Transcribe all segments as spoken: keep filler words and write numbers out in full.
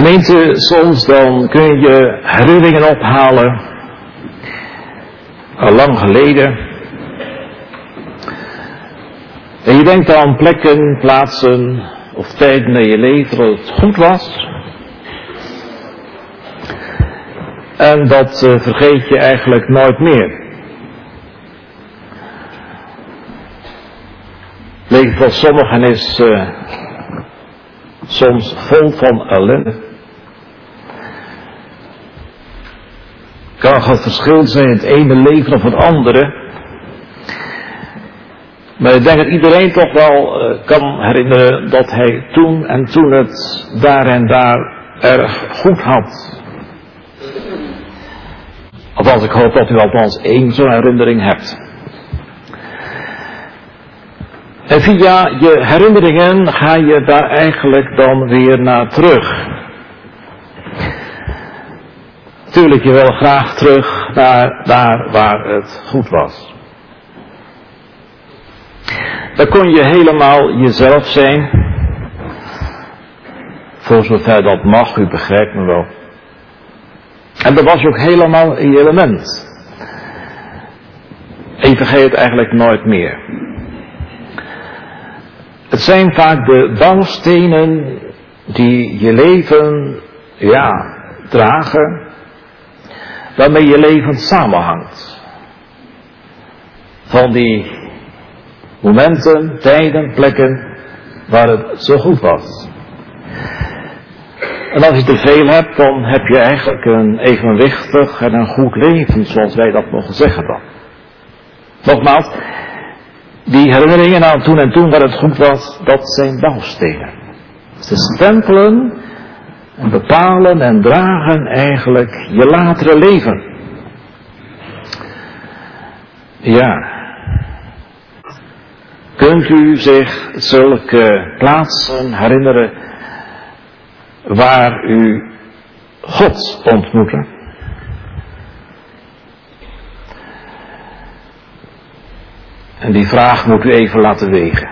Gemeente, soms dan kun je herinneringen ophalen, al lang geleden. En je denkt aan plekken, plaatsen of tijden in je leven dat het goed was. En dat uh, vergeet je eigenlijk nooit meer. Het leven van sommigen is uh, soms vol van ellende. Kan het verschil zijn het ene leven of het andere. Maar ik denk dat iedereen toch wel uh, kan herinneren dat hij toen en toen het daar en daar erg goed had. Althans, ik hoop dat u althans één zo'n herinnering hebt. En via je herinneringen ga je daar eigenlijk dan weer naar terug. Tuurlijk, je wil graag terug naar daar waar het goed was. Dan kon je helemaal jezelf zijn. Voor zover dat mag, u begrijpt me wel. En dat was ook helemaal een element. En je vergeet het eigenlijk nooit meer. Het zijn vaak de bouwstenen die je leven, ja, dragen, waarmee je leven samenhangt. Van die momenten, tijden, plekken waar het zo goed was. En als je te veel hebt, dan heb je eigenlijk een evenwichtig en een goed leven, zoals wij dat mogen zeggen dan. Nogmaals, die herinneringen aan toen en toen waar het goed was, dat zijn bouwstenen. Ze stempelen en bepalen en dragen eigenlijk je latere leven. Ja. Kunt u zich zulke plaatsen herinneren waar u God ontmoette? En die vraag moet u even laten wegen.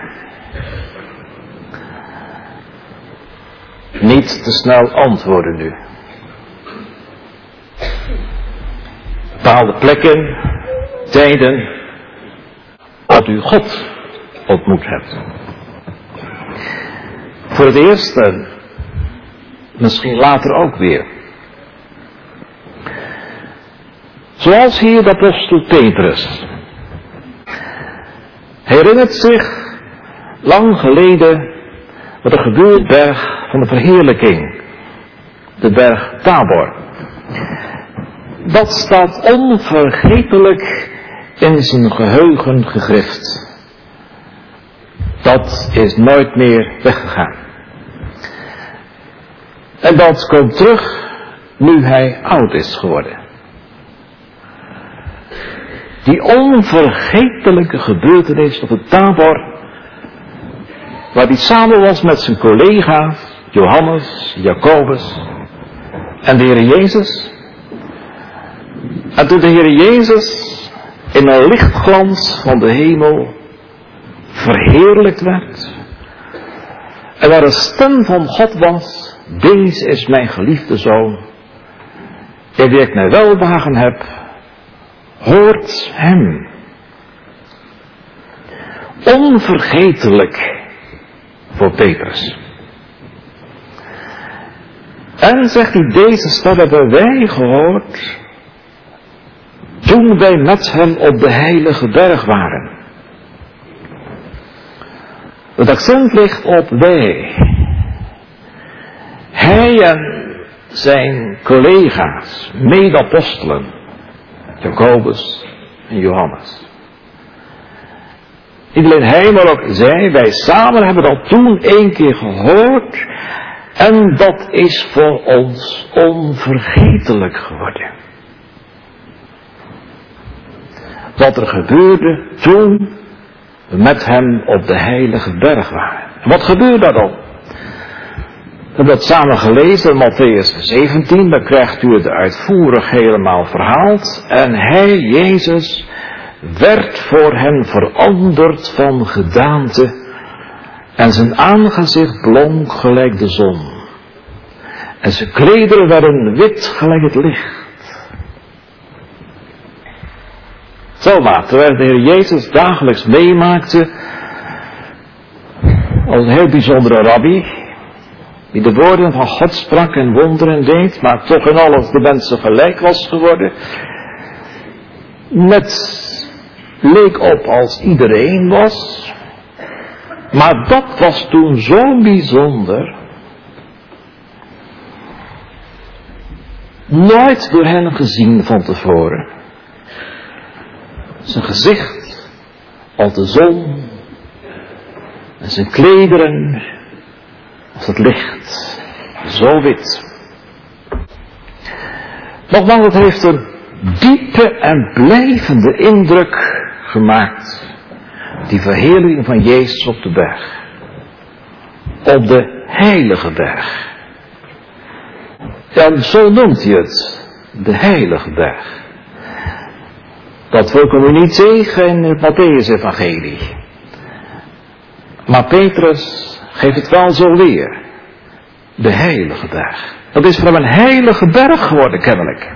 Niet te snel antwoorden nu. Bepaalde plekken, tijden, dat u God ontmoet hebt. Voor het eerst en misschien later ook weer. Zoals hier de apostel Petrus. Hij herinnert zich lang geleden wat er gebeurde op de berg van de verheerlijking. De berg Tabor. Dat staat onvergetelijk in zijn geheugen gegrift. Dat is nooit meer weggegaan. En dat komt terug nu hij oud is geworden. Die onvergetelijke gebeurtenis op het Tabor, waar hij samen was met zijn collega's, Johannes, Jacobus en de Heer Jezus. En toen de Heer Jezus in een lichtglans van de hemel verheerlijkt werd, en waar een stem van God was: deze is mijn geliefde zoon, in wie ik mij welbehagen heb, hoort hem. Onvergetelijk voor Petrus. En zegt hij, deze stem hebben wij gehoord toen wij met hem op de heilige berg waren. Het accent ligt op wij. Hij en zijn collega's, mede-apostelen, Jacobus en Johannes. Niet alleen hij, maar ook zij, wij samen hebben dat toen één keer gehoord. En dat is voor ons onvergetelijk geworden. Wat er gebeurde toen we met hem op de heilige berg waren. En wat gebeurde er dan? We hebben dat samen gelezen in Mattheüs zeventien, dan krijgt u het uitvoerig helemaal verhaald. En hij, Jezus, werd voor hen veranderd van gedaante en zijn aangezicht blonk gelijk de zon. En zijn klederen werden wit gelijk het licht. Zo maar, terwijl de Heer Jezus dagelijks meemaakte als een heel bijzondere rabbi, die de woorden van God sprak en wonderen deed, maar toch in alles de mensen gelijk was geworden, net leek op als iedereen was, maar dat was toen zo bijzonder, nooit door hen gezien van tevoren. Zijn gezicht als de zon en zijn klederen als het licht, zo wit. Nogmaals, het heeft een diepe en blijvende indruk gemaakt, die verheerlijking van Jezus op de berg, op de heilige berg. En zo noemt hij het, de heilige berg. Dat kom je niet tegen in het Mattheüs-evangelie. Maar Petrus geeft het wel zo weer. De heilige berg. Dat is voor hem een heilige berg geworden, kennelijk.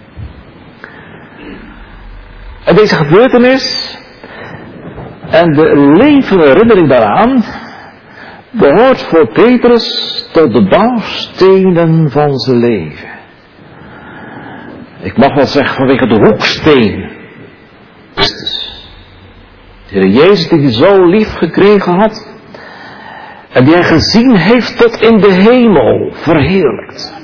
En deze gebeurtenis en de levende herinnering daaraan behoort voor Petrus tot de bouwstenen van zijn leven. Ik mag wel zeggen vanwege de hoeksteen. Christus. De Heer Jezus die hij zo lief gekregen had. En die hij gezien heeft tot in de hemel verheerlijkt.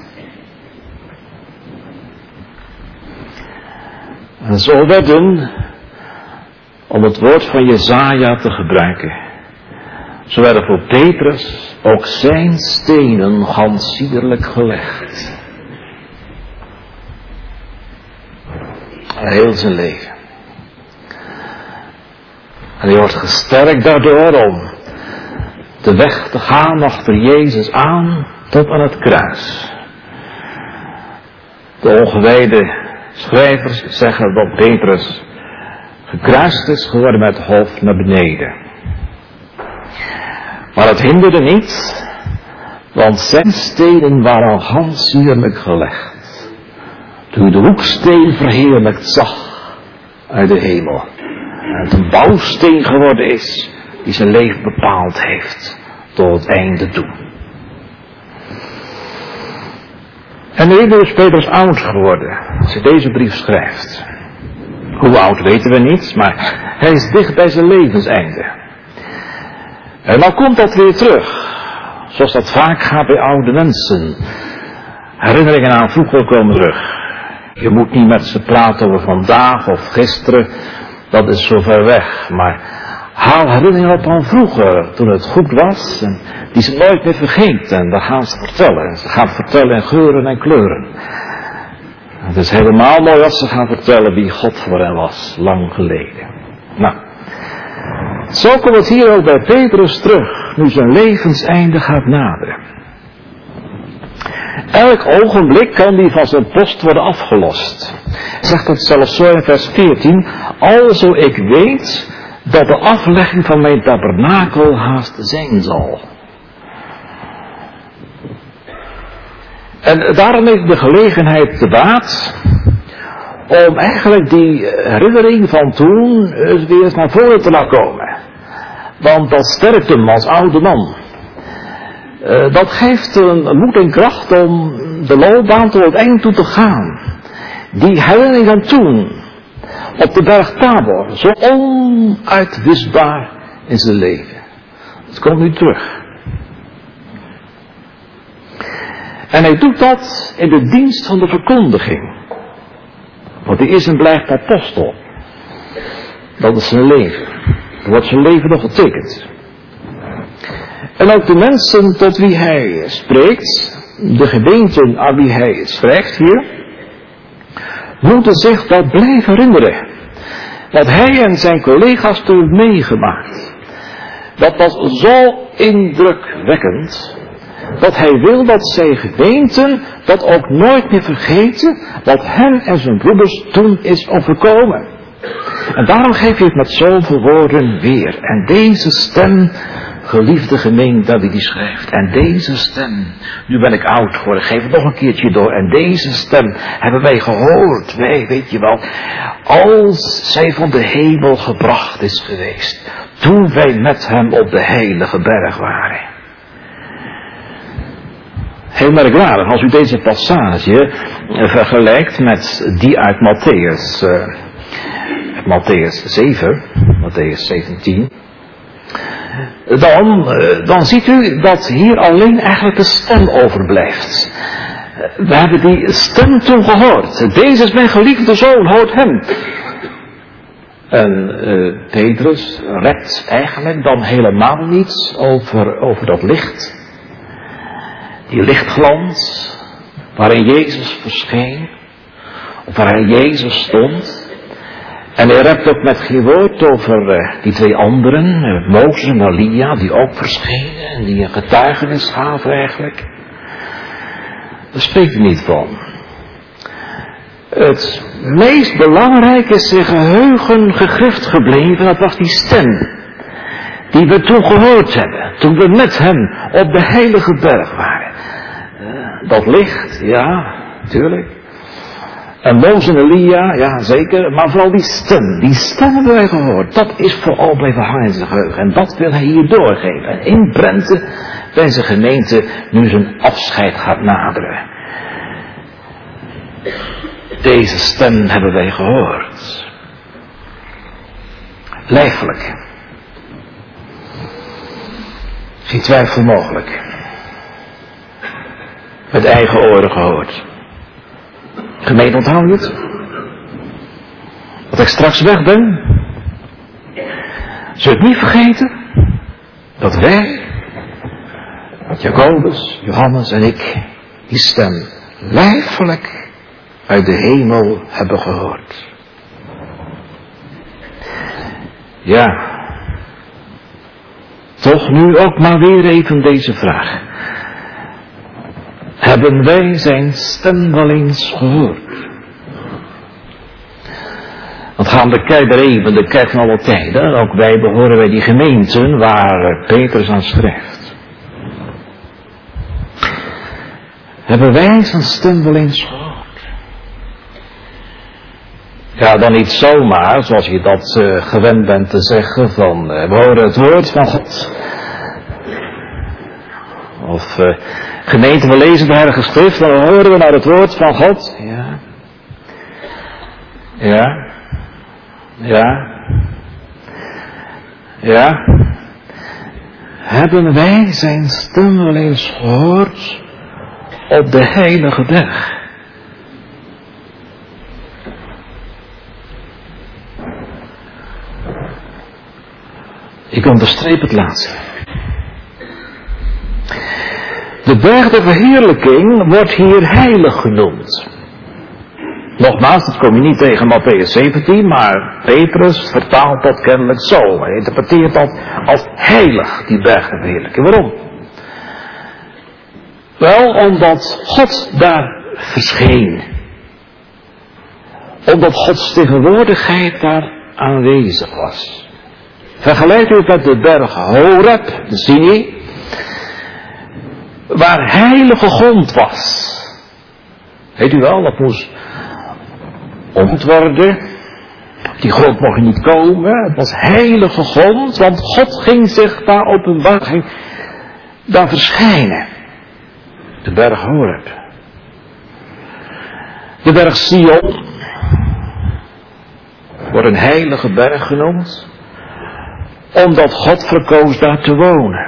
En zo werden, om het woord van Jesaja te gebruiken, zo werden voor Petrus ook zijn stenen gansiederlijk gelegd. Heel zijn leven. En hij wordt gesterkt daardoor om de weg te gaan achter Jezus aan tot aan het kruis. De ongewijde schrijvers zeggen dat Petrus gekruist is geworden met het hoofd naar beneden. Maar het hinderde niet, want zijn stenen waren al gansiederlijk gelegd. Toen hij de hoeksteen verheerlijkt zag uit de hemel. En het een bouwsteen geworden is die zijn leven bepaald heeft tot het einde toe. En nu is Petrus oud geworden als hij deze brief schrijft. Hoe oud weten we niet, maar hij is dicht bij zijn levenseinde. En dan komt dat weer terug, zoals dat vaak gaat bij oude mensen. Herinneringen aan vroeger komen terug. Je moet niet met ze praten over vandaag of gisteren, dat is zo ver weg. Maar haal herinneringen op aan vroeger, toen het goed was, en die ze nooit meer vergeet. En daar gaan ze vertellen. Ze gaan vertellen in geuren en kleuren. Het is helemaal mooi als ze gaan vertellen wie God voor hen was, lang geleden. Nou, zo komt het hier ook bij Petrus terug, nu zijn levenseinde gaat naderen. Elk ogenblik kan die van zijn post worden afgelost. Zegt het zelfs zo in vers veertien. Alzo ik weet dat de aflegging van mijn tabernakel haast zijn zal. En daarom heeft de gelegenheid te baat om eigenlijk die herinnering van toen weer eens naar voren te laten komen. Want dat sterkt hem als oude man. Uh, dat geeft een moed en kracht om de loopbaan tot het eind toe te gaan. Die herinnering van toen, op de berg Tabor, zo onuitwisbaar in zijn leven. Het komt nu terug. En hij doet dat in de dienst van de verkondiging. Want hij is en blijft apostel. Dat is zijn leven. Er wordt zijn leven nog getekend. En ook de mensen tot wie hij spreekt, de gemeenten aan wie hij schrijft hier, moeten zich dat blijven herinneren. Wat hij en zijn collega's toen hebben meegemaakt. Dat was zo indrukwekkend, dat hij wil dat zijn gemeenten dat ook nooit meer vergeten, wat hem en zijn broeders toen is overkomen. En daarom geeft hij het met zoveel woorden weer. En deze stem geliefde gemeente die die schrijft. En deze stem, nu ben ik oud geworden, geef het nog een keertje door. En deze stem hebben wij gehoord. Wij, weet je wel, als zij van de hemel gebracht is geweest. Toen wij met hem op de heilige berg waren. Heel merkwaardig als u deze passage vergelijkt met die uit Matthäus, uh, Matthäus zeven, Matthäus zeventien. Dan, uh, dan ziet u dat hier alleen eigenlijk de stem overblijft. We hebben die stem toen gehoord. Deze is mijn geliefde zoon, hoort hem. En uh, Petrus redt eigenlijk dan helemaal niets over, over dat licht. Die lichtglans waarin Jezus verscheen. Of waarin Jezus stond. En hij redt ook met geen woord over uh, die twee anderen. Uh, Mozes en Elia die ook verschenen. En die een getuigenis gaven eigenlijk. Daar spreekt hij niet van. Het meest belangrijke is zijn geheugen gegrift gebleven. Dat was die stem. Die we toen gehoord hebben. Toen we met hem op de heilige berg waren. Uh, dat licht, ja, natuurlijk. En Mozes en Elia, ja zeker. Maar vooral die stem. Die stem hebben wij gehoord. Dat is vooral blijven hangen in zijn geheugen. En dat wil hij hier doorgeven. En inprenten bij zijn gemeente nu zijn afscheid gaat naderen. Deze stem hebben wij gehoord. Lijfelijk. Geen twijfel mogelijk. Met eigen oren gehoord. Gemeente, onthoud je het? Dat ik straks weg ben. Zul je het niet vergeten? Dat wij, dat Jacobus, Johannes en ik, die stem lijfelijk uit de hemel hebben gehoord. Ja. Toch nu ook maar weer even deze vraag. Hebben wij zijn stem wel eens gehoord? Want gaan de kerk er even, de kerk van alle tijden, ook wij behoren bij die gemeenten waar Petrus aan schrijft. Hebben wij zijn stem wel eens gehoord? Ja, dan niet zomaar, zoals je dat uh, gewend bent te zeggen, van uh, we horen het woord van God. Of uh, gemeente, we lezen de Heilige Schrift, dan horen we naar het woord van God. Ja. Ja. Ja. Ja. Hebben wij zijn stem wel eens gehoord op de heilige berg? Ik onderstreep het laatste. De berg der verheerlijking wordt hier heilig genoemd. Nogmaals, dat kom je niet tegen Matthäus zeventien, maar Petrus vertaalt dat kennelijk zo. Hij interpreteert dat als heilig, die berg der verheerlijking. Waarom? Wel, omdat God daar verscheen. Omdat Gods tegenwoordigheid daar aanwezig was. Vergelijk u het met de berg Horeb, de Sinai, waar heilige grond was. Weet u wel, dat moest ontworden. Die grond mocht je niet komen, het was heilige grond, want God ging zich daar openbaar, ging daar verschijnen. De berg Horeb. De berg Sion wordt een heilige berg genoemd, omdat God verkoos daar te wonen.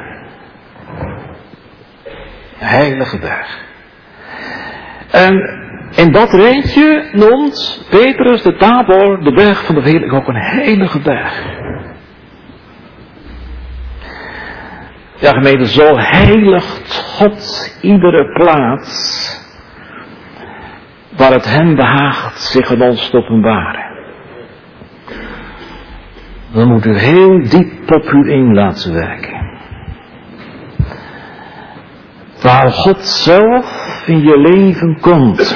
Een heilige berg. En in dat rijtje noemt Petrus de Tabor, de berg van de verheerlijking, ook een heilige berg. Ja, gemeente, zo heiligt God iedere plaats waar het hem behaagt zich aan ons te openbaren. Dan moet u heel diep op u in laten werken. Waar God zelf in je leven komt.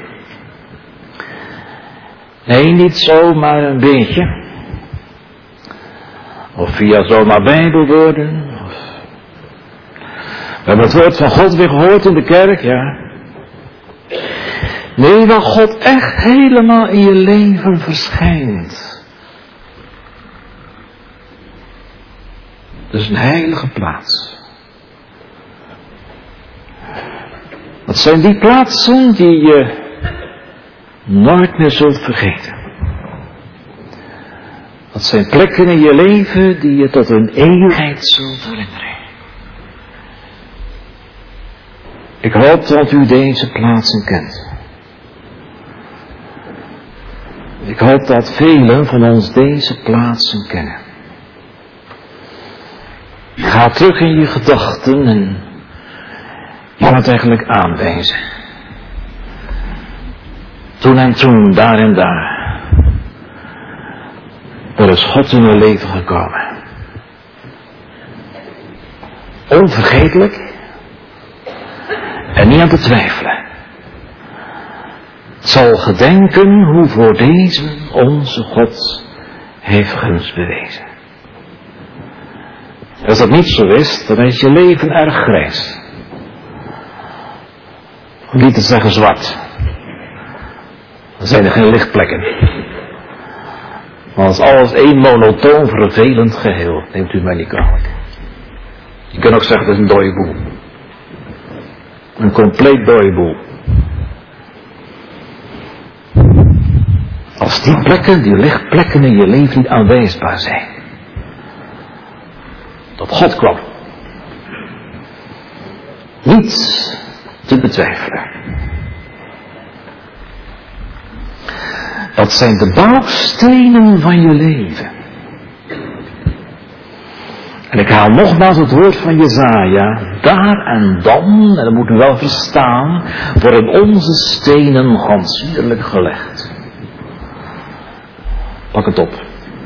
Nee, niet zomaar een beetje. Of via zomaar bijbelwoorden. Of hebben het woord van God weer gehoord in de kerk, ja. Nee, waar God echt helemaal in je leven verschijnt. Dat is een heilige plaats. Dat zijn die plaatsen die je nooit meer zult vergeten. Dat zijn plekken in je leven die je tot een eeuwigheid zult herinneren. Ik hoop dat u deze plaatsen kent. Ik hoop dat velen van ons deze plaatsen kennen. Ga terug in je gedachten en je kan het eigenlijk aanwijzen. Toen en toen, daar en daar. Er is God in mijn leven gekomen. Onvergetelijk. En niet aan te twijfelen. Het zal gedenken hoe voor deze onze God heeft gunst bewezen. Als dat niet zo is, dan is je leven erg grijs. Om niet te zeggen zwart. Dan zijn er geen lichtplekken. Maar als alles één monotoon vervelend geheel, neemt u mij niet kwalijk. Je kunt ook zeggen, het is een dode boel. Een compleet dode boel. Als die plekken, die lichtplekken in je leven niet aanwijsbaar zijn. Dat God kwam. Niets te betwijfelen. Dat zijn de bouwstenen van je leven. En ik haal nogmaals het woord van Jesaja. Daar en dan, en dat moet u wel verstaan, worden onze stenen gansierlijk gelegd. Pak het op.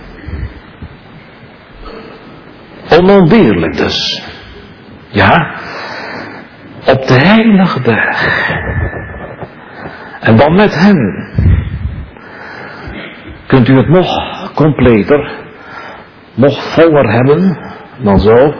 Onontbeerlijk dus. Ja. Op de heilige berg. En dan met hem. Kunt u het nog completer, nog voller hebben dan zo.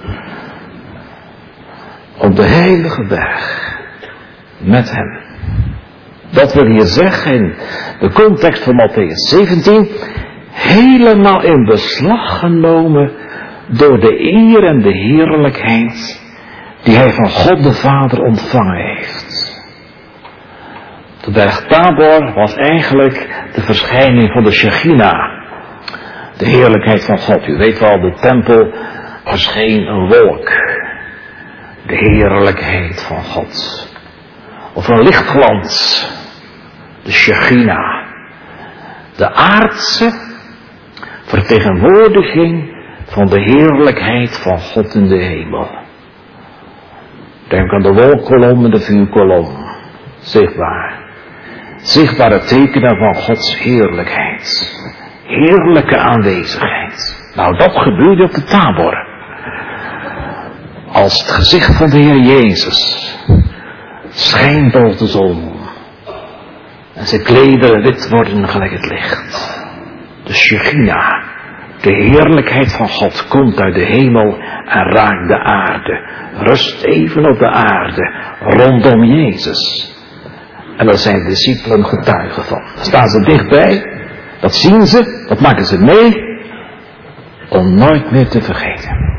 Op de heilige berg. Met hem. Dat wil hier zeggen in de context van Mattheüs zeventien. Helemaal in beslag genomen door de eer en de heerlijkheid die hij van God de Vader ontvangen heeft. De berg Tabor was eigenlijk de verschijning van de Shechina. De heerlijkheid van God. U weet wel, de tempel verscheen een wolk. De heerlijkheid van God. Of een lichtglans. De Shechina. De aardse vertegenwoordiging van de heerlijkheid van God in de hemel. Denk aan de wolkkolom en de vuurkolom. Zichtbaar. Zichtbare tekenen van Gods heerlijkheid. Heerlijke aanwezigheid. Nou, dat gebeurde op de Tabor. Als het gezicht van de Heer Jezus schijnt boven de zon. En zijn klederen wit worden gelijk het licht. De Shechina, de heerlijkheid van God, komt uit de hemel en raakt de aarde. Rust even op de aarde, rondom Jezus. En daar zijn de discipelen getuigen van. Daar staan ze dichtbij, dat zien ze, dat maken ze mee, om nooit meer te vergeten.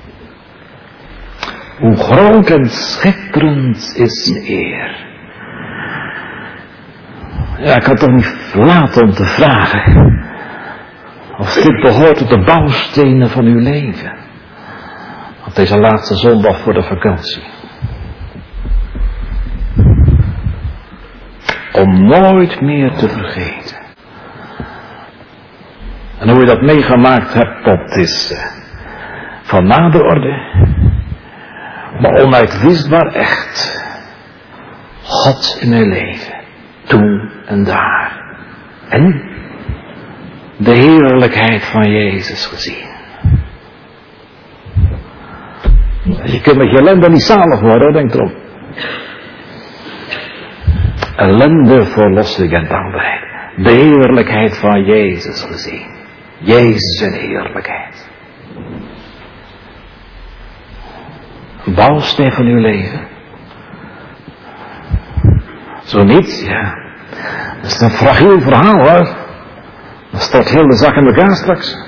Hoe groot en schitterend is zijn eer. Ja, ik kan toch niet laten om te vragen of dit behoort tot de bouwstenen van uw leven. Op deze laatste zondag voor de vakantie. Om nooit meer te vergeten. En hoe je dat meegemaakt hebt, dat is uh, van nader orde. Maar onuitwisbaar echt. God in mijn leven. Toen en daar. En de heerlijkheid van Jezus gezien. Je kunt met je ellende niet zalig worden, denk erom. Ellende, verlossing en dankbaarheid. De heerlijkheid van Jezus gezien. Jezus en heerlijkheid. bouwsteen van uw leven. Zo niet, ja. Dat is een fragiel verhaal hoor. Dan stort heel de zak in elkaar straks.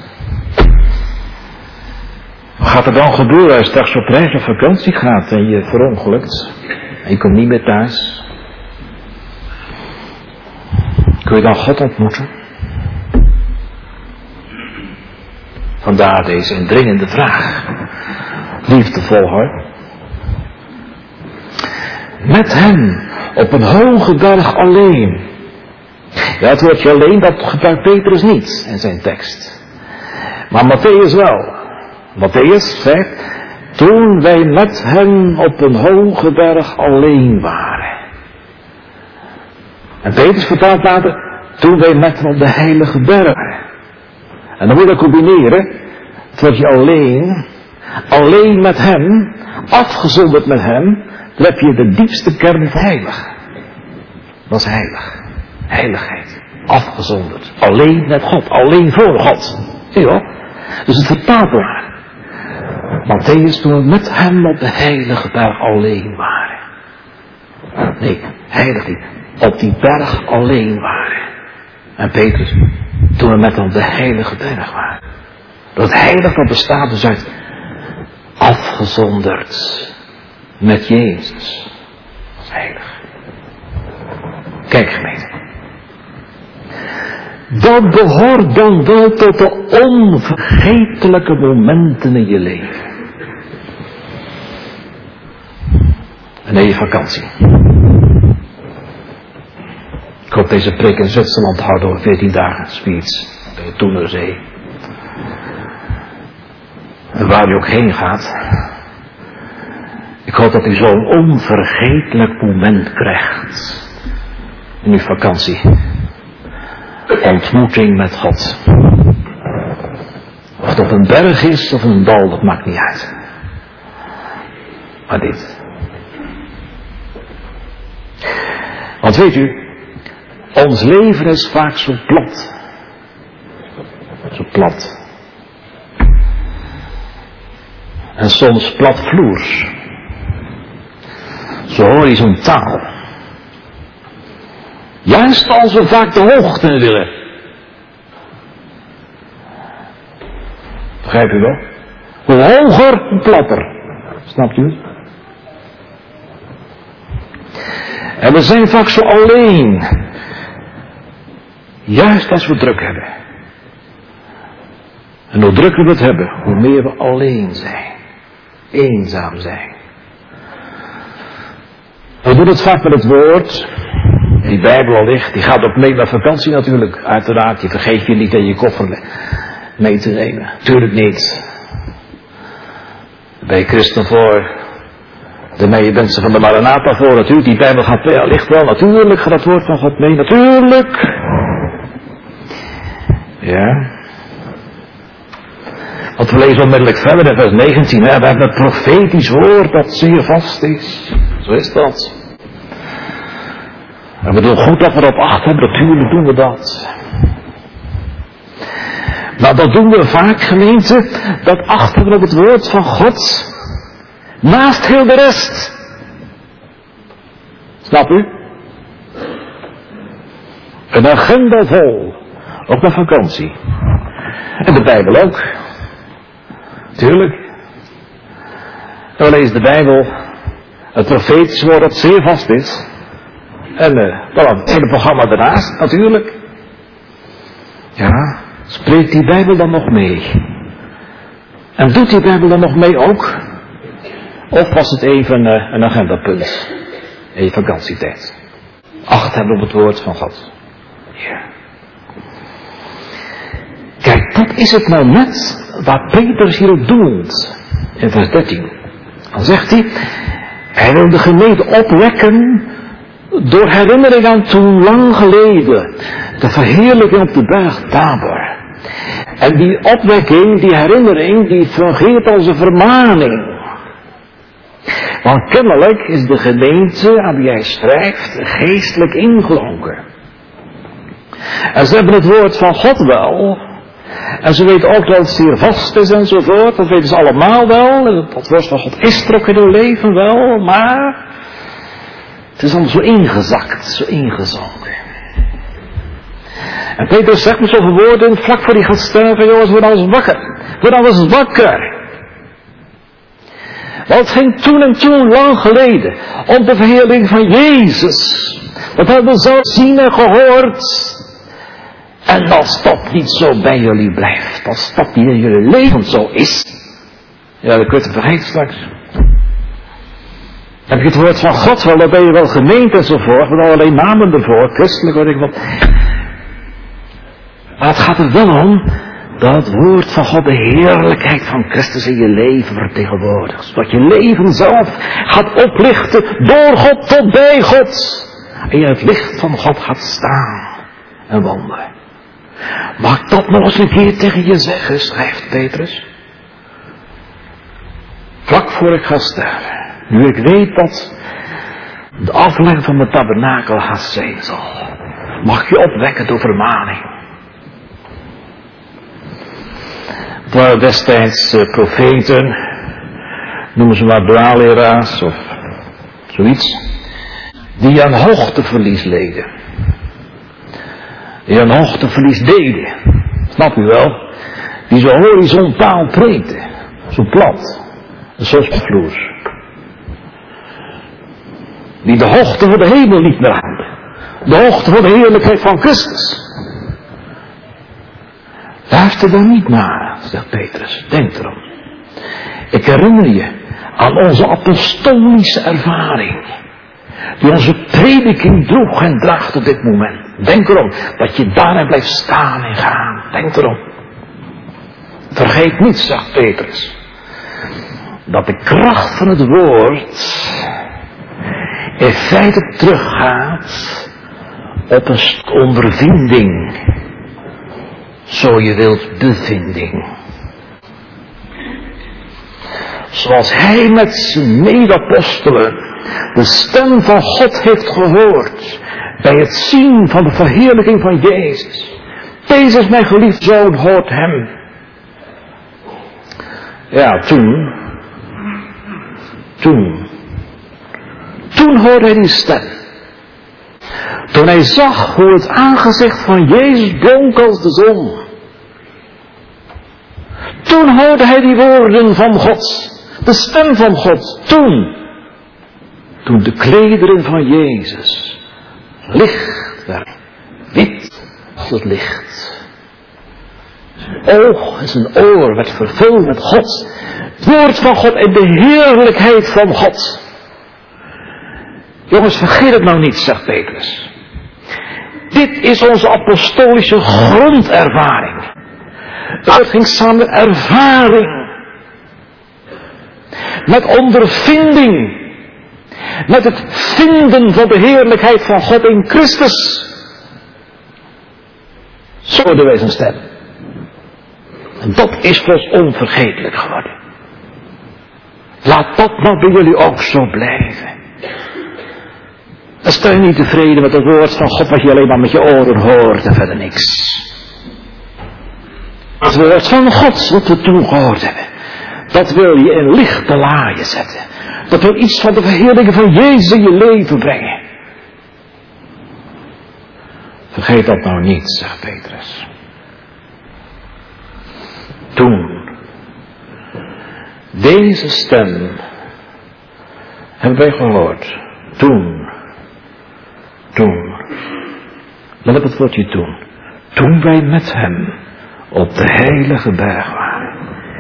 Wat gaat er dan gebeuren als je straks op reis of vakantie gaat en je verongelukt? En je komt niet meer thuis. Kun je dan God ontmoeten? Vandaar deze indringende vraag. Liefdevol hoor. Met hem op een hoge berg alleen. Ja, het woordje alleen, dat gebruikt Petrus niet in zijn tekst. Maar Matthäus wel. Matthäus zegt, toen wij met hem op een hoge berg alleen waren. En Petrus vertaalt later, toen wij met hem op de heilige berg. En dan moet je dat combineren. Het woordje alleen, alleen met hem, afgezonderd met hem, dan heb je de diepste kern het heilige. Dat is heilig. Heiligheid. Afgezonderd. Alleen met God. Alleen voor God. Zie je wel? Dus het vertaalt waar. Matthäus toen we met hem op de heilige berg alleen waren. Nee, heilig niet. Op die berg alleen waren. En Petrus, toen we met hem op de heilige berg waren. Dat heilig dat bestaat dus uit afgezonderd met Jezus. Dat is heilig. Kijk gemeente. Dat behoort dan wel tot de onvergetelijke momenten in je leven. En in je vakantie. Ik hoop deze preek in Zwitserland houden over veertien dagen. Spiets. Bij de Toenerzee. En waar u ook heen gaat. Ik hoop dat u zo'n onvergetelijk moment krijgt. In uw vakantie. Ontmoeting met God. Of het op een berg is of een dal, dat maakt niet uit. Maar dit. Want weet u, ons leven is vaak zo plat. Zo plat. En soms platvloers. Zo horizontaal. Juist als we vaak de hoogte willen. Begrijp u wel? Hoe hoger, hoe platter. Snapt u het? En we zijn vaak zo alleen. Juist als we druk hebben. En hoe drukker we het hebben, hoe meer we alleen zijn. Eenzaam zijn. We doen het vaak met het woord. Die Bijbel al ligt, die gaat ook mee met vakantie natuurlijk. Uiteraard, die vergeet je niet in je koffer mee te nemen. Tuurlijk niet. Bij Christopher, daarmee je bent ze van de Maranatha voor natuurlijk. Die Bijbel gaat mee, ligt wel. Natuurlijk gaat het woord van God mee. Natuurlijk. Ja. Want we lezen onmiddellijk verder in vers negentien. Hè? We hebben het profetisch woord dat zeer vast is. Zo is dat. En we doen goed dat we erop acht hebben, natuurlijk doen we dat. Maar dat doen we vaak, gemeente, dat achten we op het woord van God, naast heel de rest. Snap u? Een agenda vol, ook met vakantie. En de Bijbel ook. Tuurlijk. En we lezen de Bijbel, het profetisch woord dat zeer vast is. En uh, dan het hele programma daarnaast, natuurlijk. Ja, spreekt die Bijbel dan nog mee? En doet die Bijbel dan nog mee ook? Of was het even uh, een agendapunt in je vakantietijd? Acht hebben op het woord van God. Ja. Kijk, dat is het nou net waar Petrus hier op doelt. In vers dertien. Dan zegt hij, hij wil de gemeente opwekken door herinnering aan toen lang geleden. De verheerlijking op de berg Tabor. En die opwekking, die herinnering, die fungeert als een vermaning. Want kennelijk is de gemeente aan wie hij schrijft geestelijk ingeklonken. En ze hebben het woord van God wel, En ze weten ook dat het zeer vast is enzovoort. Dat weten ze allemaal wel. Dat woord van God is er ook in hun leven wel. Maar het is allemaal zo ingezakt, zo ingezonken. En Petrus zegt met zoveel woorden, vlak voor hij gaat sterven, jongens, word nou eens wakker. Word nou eens wakker. Want het ging toen en toen lang geleden om de verheerlijking van Jezus. Dat hebben we zelf zien en gehoord. En als dat niet zo bij jullie blijft, als dat niet in jullie leven zo is, ja, dan kun je het vergeten straks. Heb je het woord van God wel, dan ben je wel gemeend enzovoort, met allerlei namen ervoor, christelijk, weet ik wat. Maar het gaat er wel om dat het woord van God de heerlijkheid van Christus in je leven vertegenwoordigt. Zodat je leven zelf gaat oplichten door God tot bij God. En je het licht van God gaat staan en wandelen. Mag ik dat nog eens een keer tegen je zeggen, schrijft Petrus. Vlak voor ik ga sterven. Nu ik weet dat de aflegging van mijn tabernakel haast zijn zal. Mag ik je opwekken door vermaning. Het waren destijds uh, profeten, noemen ze maar dwaalleraars of zoiets, die aan hoogteverlies leden. Die aan hoogteverlies deden. Snap u wel? Die zo horizontaal preekten. Zo plat. Zo vloers. Die de hoogte voor de hemel niet meer hadden. De hoogte voor de heerlijkheid van Christus. Luister daar niet naar, zegt Petrus. Denk erom. Ik herinner je aan onze apostolische ervaring. Die onze prediking droeg en draagt op dit moment. Denk erom dat je daarin blijft staan en gaan. Denk erom. Vergeet niet, zegt Petrus, dat de kracht van het woord in feite teruggaat op een ondervinding. Zo je wilt bevinding. Zoals hij met zijn medapostelen de stem van God heeft gehoord bij het zien van de verheerlijking van Jezus. Deze is mijn geliefde zoon, hoort hem. Ja, toen, toen, toen hoorde hij die stem. Toen hij zag hoe het aangezicht van Jezus blonk als de zon. Toen hoorde hij die woorden van God. De stem van God. Toen. Toen de klederen van Jezus licht werden. Wit als het licht. Zijn oog en zijn oor werd vervuld met God. Het woord van God en de heerlijkheid van God. Jongens, vergeet het nou niet, zegt Petrus. Dit is onze apostolische grondervaring. Het ging samen met ervaring. Met ondervinding. Met het vinden van de heerlijkheid van God in Christus. Zo hoorden wij zijn stem. En dat is voor ons onvergetelijk geworden. Laat dat nou bij jullie ook zo blijven. Dan sta je niet tevreden met het woord van God wat je alleen maar met je oren hoort en verder niks. Het woord van God wat we toen gehoord hebben. Dat wil je in lichte laaien zetten. Dat wil iets van de verheerlijking van Jezus in je leven brengen. Vergeet dat nou niet, zegt Petrus. Toen. Deze stem hebben wij gehoord. Toen. Toen. Let op het woordje toen. Toen wij met hem op de heilige berg waren.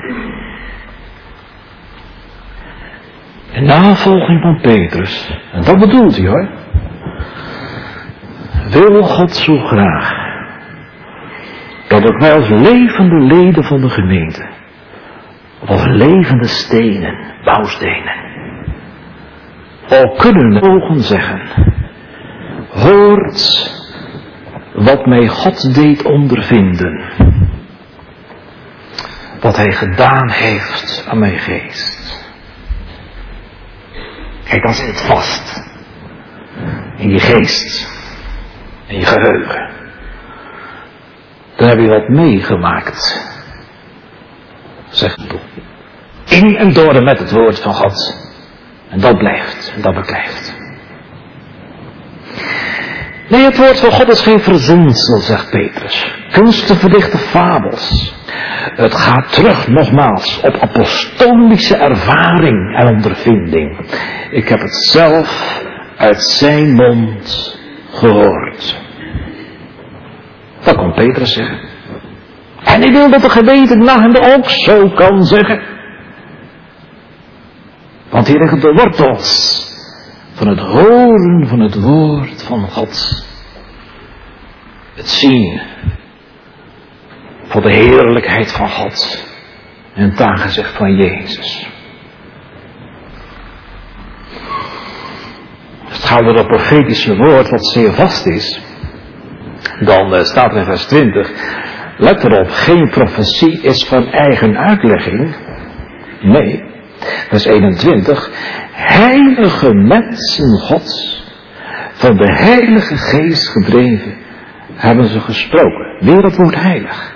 In navolging van Petrus, en dat bedoelt hij hoor, wil God zo graag dat ook wij als levende leden van de gemeente, of als levende stenen, bouwstenen, ook kunnen mogen zeggen, hoort wat mij God deed ondervinden, wat hij gedaan heeft aan mijn geest. Kijk, dan zit het vast. In je geest. In je geheugen. Dan heb je wat meegemaakt. Zeg toe. In en door met het woord van God. En dat blijft. En dat beklijft. Nee, het woord van God is geen verzinsel, zegt Petrus. Kunstverlichte fabels. Het gaat terug nogmaals op apostolische ervaring en ondervinding. Ik heb het zelf uit zijn mond gehoord. Dat kon Petrus zeggen. En ik wil dat de gemeente na hem ook zo kan zeggen. Want hier liggen de wortels van het horen van het woord van God. Het zien van de heerlijkheid van God en het aangezicht van Jezus. Het gaat door dat profetische woord wat zeer vast is. Dan uh, staat er in vers twintig. Let erop, geen profetie is van eigen uitlegging. Nee. Vers eenentwintig. Heilige mensen Gods, van de Heilige Geest gedreven, hebben ze gesproken. Weer het woord heilig.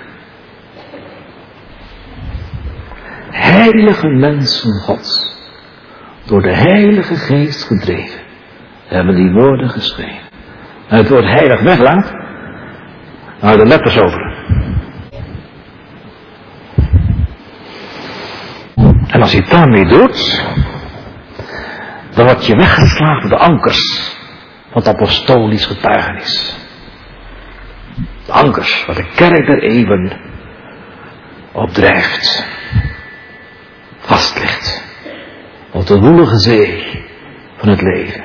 Heilige mensen Gods, door de Heilige Geest gedreven, hebben die woorden geschreven. En het woord heilig weglaat, nou de letters over. En als je het daarmee doet, dan word je weggeslagen door de ankers van het apostolisch getuigenis. De ankers waar de kerk der eeuwen op drijft, vast ligt op de woelige zee van het leven.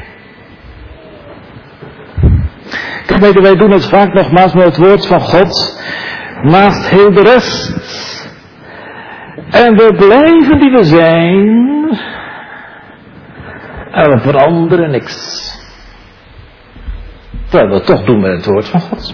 Kijk, wij doen het vaak nogmaals met het woord van God naast heel de rest. En we blijven die we zijn. En we veranderen niks. Terwijl we het toch doen met het woord van God.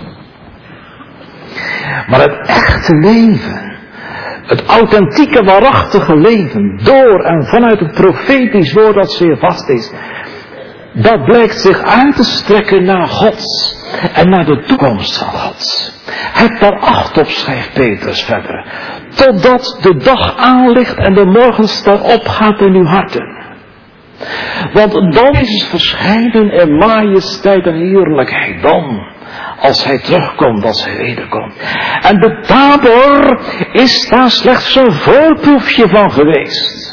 Maar het echte leven, het authentieke, waarachtige leven, door en vanuit het profetisch woord dat zeer vast is, dat blijkt zich uit te strekken naar God en naar de toekomst van God. Heb daar acht op, schrijft Petrus verder, totdat de dag aanligt en de morgenster opgaat in uw harten. Want dan is het verschijnen in majesteit en heerlijkheid, dan, als hij terugkomt, als hij wederkomt. En de Tabor is daar slechts een voorproefje van geweest.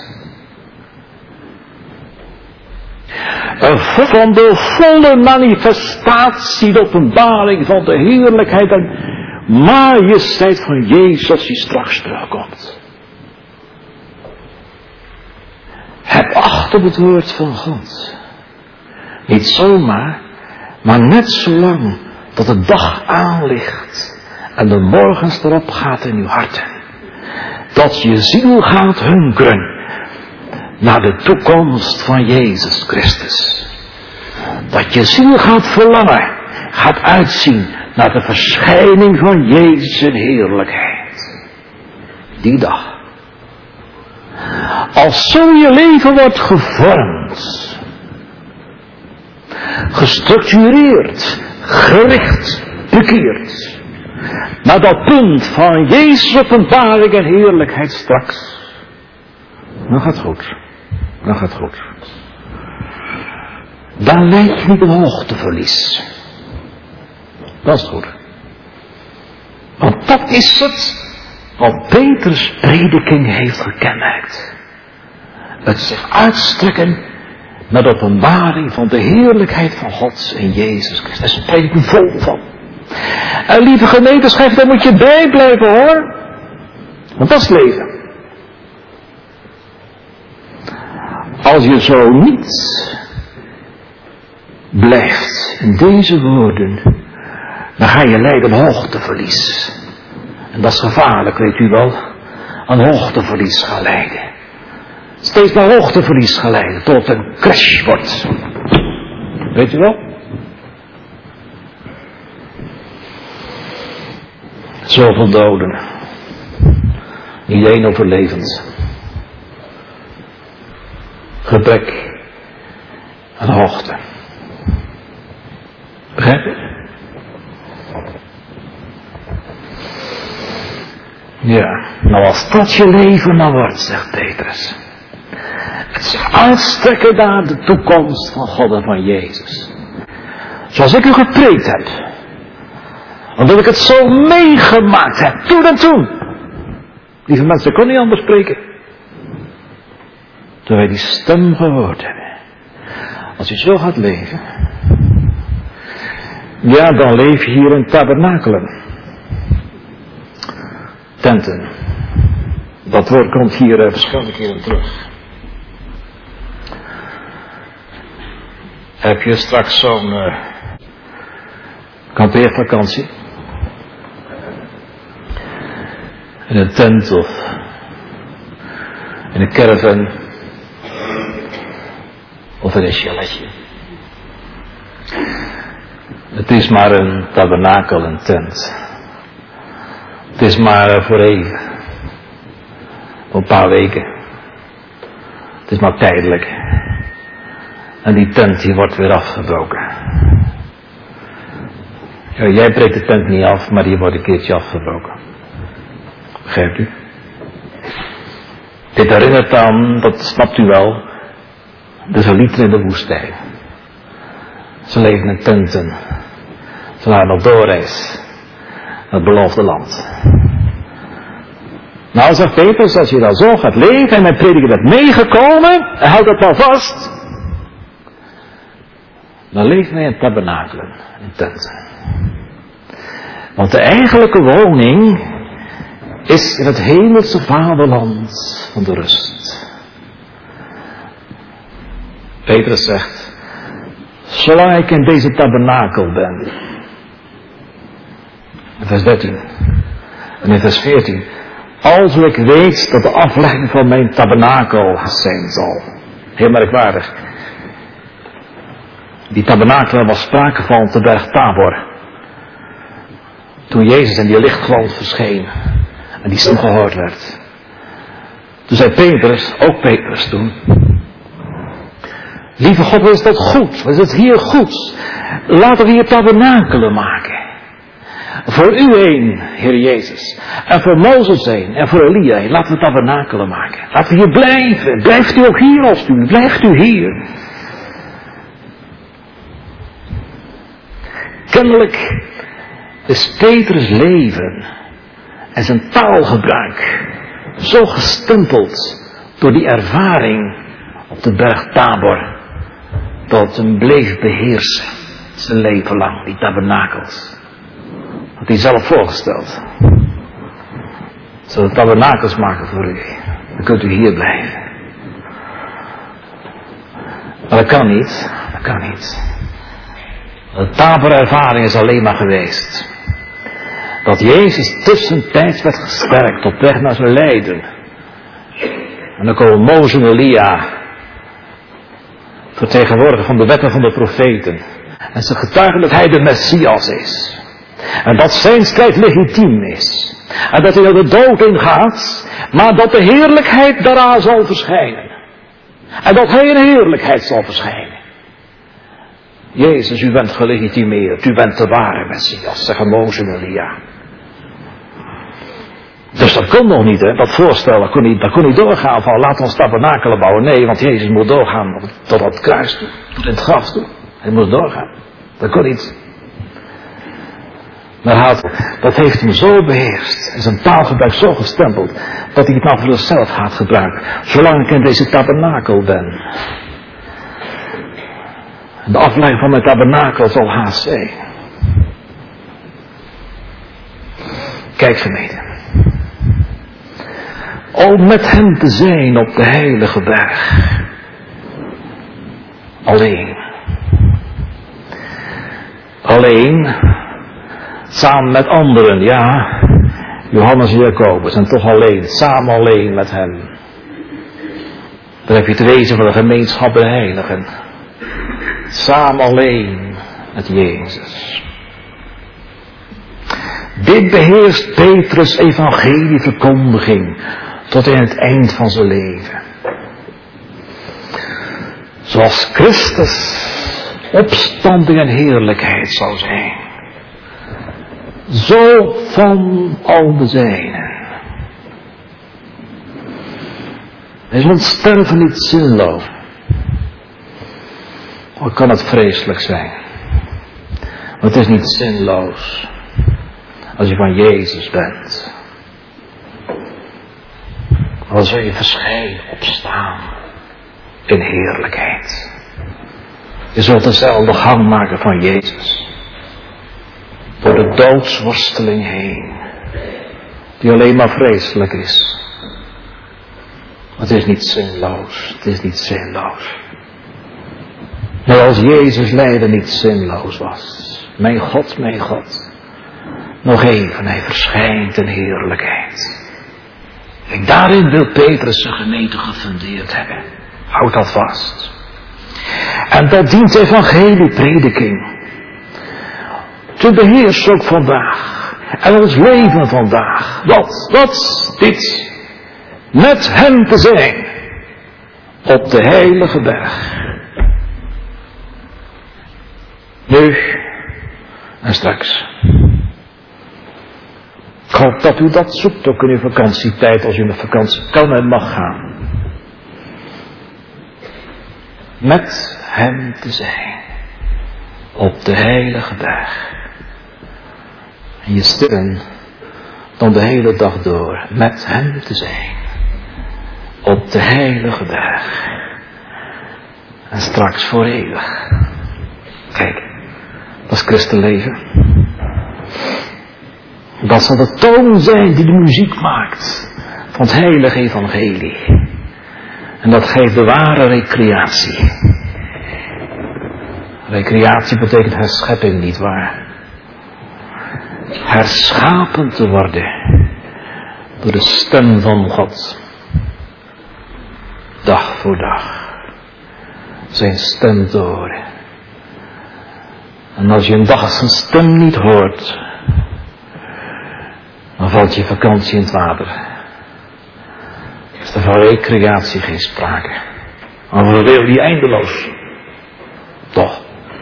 Een van de volle manifestatie, de openbaring van de heerlijkheid en majesteit van Jezus als hij straks terugkomt. Heb acht op het woord van God. Niet zomaar, maar net zolang dat de dag aanligt en de morgens erop gaat in uw harten. Dat je ziel gaat hunkeren naar de toekomst van Jezus Christus. Dat je ziel gaat verlangen, gaat uitzien naar de verschijning van Jezus in heerlijkheid. Die dag. Als zo je leven wordt gevormd, gestructureerd, gericht, bekeerd, naar dat punt van Jezus openbaring en heerlijkheid straks, dan gaat het goed. Dan gaat het goed. Dan lijkt je niet een hoogteverlies. Dat is goed. Want dat is het wat Petrus' prediking heeft gekenmerkt. Het zich uitstrekken naar de openbaring van de heerlijkheid van God in Jezus Christus. Daar is een prediking vol van. En lieve gemeente, schrijf, daar moet je bij blijven hoor. Want dat is leven. Als je zo niet blijft in deze woorden, dan ga je lijden aan hoogteverlies. En dat is gevaarlijk, weet u wel. Aan hoogteverlies gaan lijden. Steeds naar hoogteverlies gaan lijden, tot het een crash wordt. Weet u wel? Zoveel doden. Niet één overlevend. Gebrek aan hoogte. Begrijp je? Ja, nou als dat je leven nou wordt, zegt Petrus. Het zich uitstrekken naar de toekomst van God en van Jezus. Zoals ik u gepreekt heb. Omdat ik het zo meegemaakt heb, toen en toen. Lieve mensen, ik kon niet anders spreken. Toen wij die stem gehoord hebben. Als je zo gaat leven. Ja, dan leef je hier in tabernakelen. Tenten. Dat woord komt hier uh, verschillende keren terug. Heb je straks zo'n uh, kampeervakantie? In een tent of in een caravan of in een chaletje. Het is maar een tabernakel, een tent. Het is maar uh, voor even. Voor een paar weken. Het is maar tijdelijk. En die tent die wordt weer afgebroken. Ja, jij breekt de tent niet af, maar die wordt een keertje afgebroken. Begrijpt u? Dit herinnert aan, dat snapt u wel, de Israëlieten in de woestijn. Ze leven in tenten. Ze waren op doorreis. Het beloofde land. Nou, zegt Petrus, als je dan zo gaat leven en mijn prediker bent meegekomen, en houdt dat wel vast, dan leven wij in tabernakelen, in tenten. Want de eigenlijke woning is in het hemelse vaderland van de rust. Petrus zegt, zolang ik in deze tabernakel ben. In vers dertien. En in vers veertien. Als ik weet dat de aflegging van mijn tabernakel zijn zal. Heel merkwaardig. Die tabernakel was sprake van op de berg Tabor. Toen Jezus in die lichtglans verscheen. En die stem gehoord werd. Toen zei Petrus, ook Petrus toen. Lieve God, wat is dat goed? Wat is het hier goed? Laten we hier tabernakelen maken. Voor u heen, Heer Jezus. En voor Mozes heen. En voor Elia heen. Laten we tabernakelen maken. Laten we hier blijven. Blijft u ook hier alstublieft. Blijft u hier. Kennelijk is Petrus leven en zijn taalgebruik zo gestempeld door die ervaring op de berg Tabor, dat het hem bleef beheersen zijn leven lang, die tabernakels. Had hij zelf voorgesteld. Zullen we tabernakels maken voor u, dan kunt u hier blijven. Maar dat kan niet, dat kan niet. De Taberervaring is alleen maar geweest dat Jezus tussentijds werd gesterkt op weg naar zijn lijden. En dan komen Mozes en Elia, vertegenwoordiger van de wetten van de profeten. En ze getuigen dat hij de Messias is. En dat zijn strijd legitiem is. En dat hij er de dood in gaat, maar dat de heerlijkheid daaraan zal verschijnen. En dat hij in heerlijkheid zal verschijnen. Jezus, u bent gelegitimeerd, u bent de ware Messias, zeggen Mozes en Elia. Dus dat kon nog niet, hè, dat voorstel, dat kon niet, dat kon niet doorgaan van laat ons tabernakelen bouwen. Nee, want Jezus moet doorgaan tot het kruis toe, tot in het graf toe. Hij moest doorgaan, dat kon niet. Maar hij had, dat heeft hem zo beheerst, en zijn taalgebruik zo gestempeld, dat hij het nou voor zichzelf gaat gebruiken. Zolang ik in deze tabernakel ben. De afleiding van mijn tabernakel zal haast zijn. Kijk gemeente. Om met hem te zijn op de heilige berg. Alleen. Alleen. Samen met anderen, ja. Johannes en Jacobus. En toch alleen. Samen alleen met hem. Dan heb je het wezen van de gemeenschap der heiligen. Samen alleen met Jezus. Dit beheerst Petrus' evangelieverkondiging tot in het eind van zijn leven. Zoals Christus opstanding en heerlijkheid zou zijn. Zo van al de zijnen. Is ons sterven niet zinloos? Hoe kan het vreselijk zijn? Maar het is niet zinloos. Als je van Jezus bent. Dan zul je verschijnen opstaan. In heerlijkheid. Je zult dezelfde gang maken van Jezus. Door de doodsworsteling heen. Die alleen maar vreselijk is. Het is niet zinloos. Het is niet zinloos. Maar als Jezus lijden niet zinloos was. Mijn God, mijn God. Nog even, hij verschijnt in heerlijkheid. En daarin wil Petrus zijn gemeente gefundeerd hebben. Houd dat vast. En dat dient evangelieprediking. Te beheersen ook vandaag. En ons leven vandaag. Wat, wat, dit. Met hem te zijn. Op de heilige berg. Nu. En straks. Ik hoop dat u dat zoekt ook in uw vakantietijd. Als u met vakantie kan en mag gaan. Met hem te zijn. Op de heilige berg. En je stillen dan de hele dag door. Met hem te zijn. Op de heilige berg. En straks voor eeuwig. Kijk. Dat is christenleven. Dat zal de toon zijn die de muziek maakt. Van het heilige evangelie. En dat geeft de ware recreatie. Recreatie betekent herschepping, niet waar? Herschapen te worden. Door de stem van God. Dag voor dag. Zijn stem te horen. En als je een dag zijn stem niet hoort. Dan valt je vakantie in het water. Is er van recreatie geen sprake. Maar we willen die eindeloos. Toch.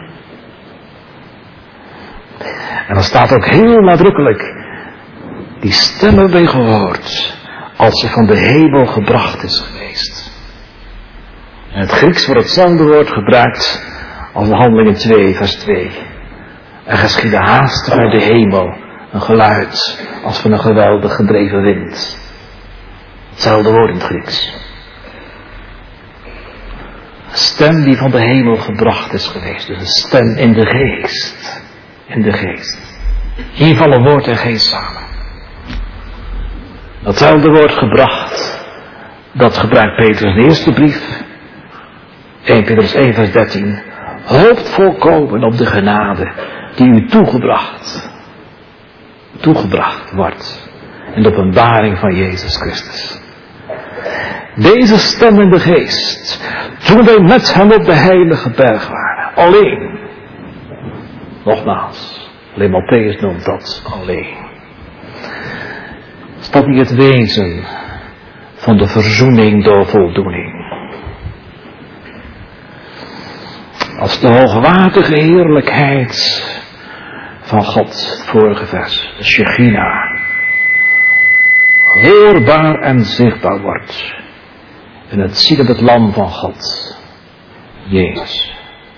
En dan staat ook heel nadrukkelijk. Die stem hebben we gehoord. Als ze van de hemel gebracht is geweest. In het Grieks wordt hetzelfde woord gebruikt. Als in Handelingen twee vers twee. Er geschiedde haastig uit de hemel. Een geluid. Als van een geweldig gedreven wind. Hetzelfde woord in het Grieks. Een stem die van de hemel gebracht is geweest. Dus een stem in de geest. In de geest. Hier vallen woord en geest samen. Datzelfde woord gebracht. Dat gebruikt Petrus in de eerste brief. eerste Petrus één vers dertien. Hoopt volkomen op de genade die u toegebracht. Toegebracht wordt. In de openbaring van Jezus Christus. Deze stem in de geest. Toen wij met hem op de heilige berg waren. Alleen. Nogmaals. Alleen Matthäus noemt dat alleen. Is dat niet het wezen van de verzoening door voldoening? Als de hoogwaardige heerlijkheid van God, het vorige vers, de Shechina, hoorbaar en zichtbaar wordt in het ziedend lam van God, Jezus.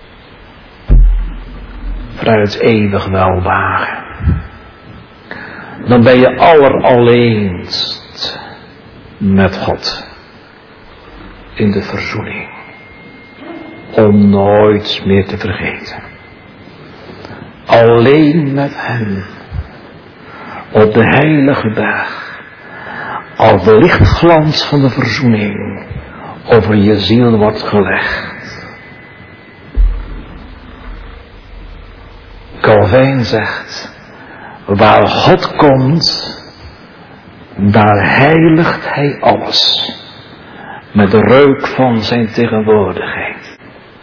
Vanuit het eeuwig welwagen. Dan ben je alleralleenst met God in de verzoening. Om nooit meer te vergeten. Alleen met hem. Op de heilige berg. Als de lichtglans van de verzoening over je ziel wordt gelegd. Calvijn zegt, waar God komt, daar heiligt hij alles. Met de reuk van zijn tegenwoordigheid.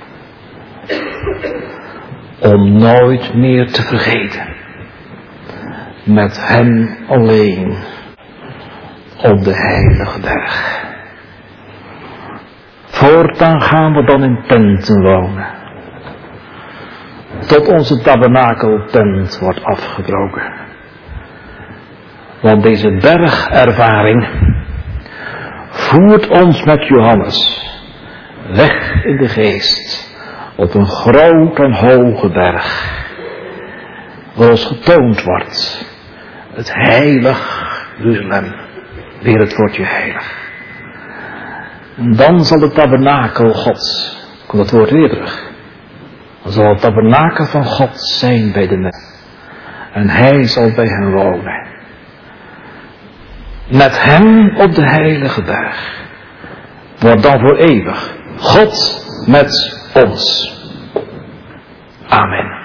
Om nooit meer te vergeten. Met hem alleen. Op de heilige berg. Voortaan gaan we dan in tenten wonen. Tot onze tabernakeltent wordt afgebroken. Want deze bergervaring voert ons met Johannes weg in de geest op een groot en hoge berg, waar ons getoond wordt het heilig Jeruzalem, weer het woordje heilig. En dan zal de tabernakel Gods, komt het woord weer terug, dan zal het tabernakel van God zijn bij de mensen en hij zal bij hen wonen. Met hem op de heilige berg wordt dan voor eeuwig God met ons. Amen.